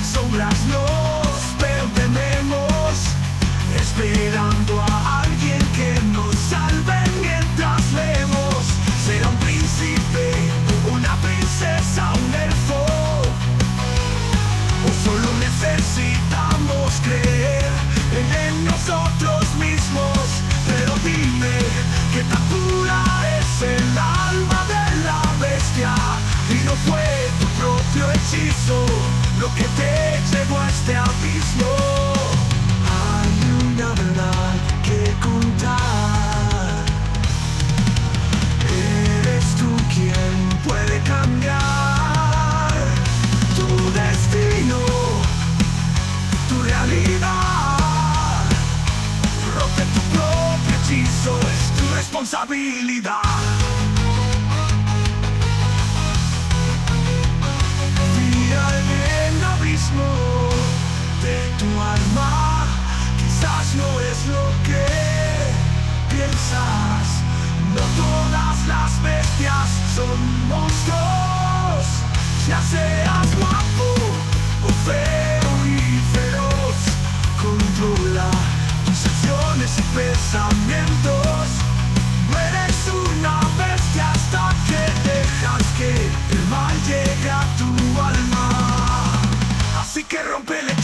sombras nos perdemos, esperando a alguien que nos salve mientras leemos. Será un príncipe, una princesa, un elfo, o solo necesitamos creer en nosotros mismos. Pero dime, ¿qué tan pura es el alma de la bestia? Y no fue tu propio hechizo lo que te llevó a este abismo. Hay una verdad que contar. Eres tú quien puede cambiar tu destino, tu realidad. Rompe tu propio hechizo, es tu responsabilidad. De tu alma, quizás no es lo que piensas. No todas las bestias son monstruos. Ya seas guapo o feo y feroz, controla tus acciones y pensamientos. No eres una bestia hasta que dejas que el mal llegue a tu alma. Así que rompele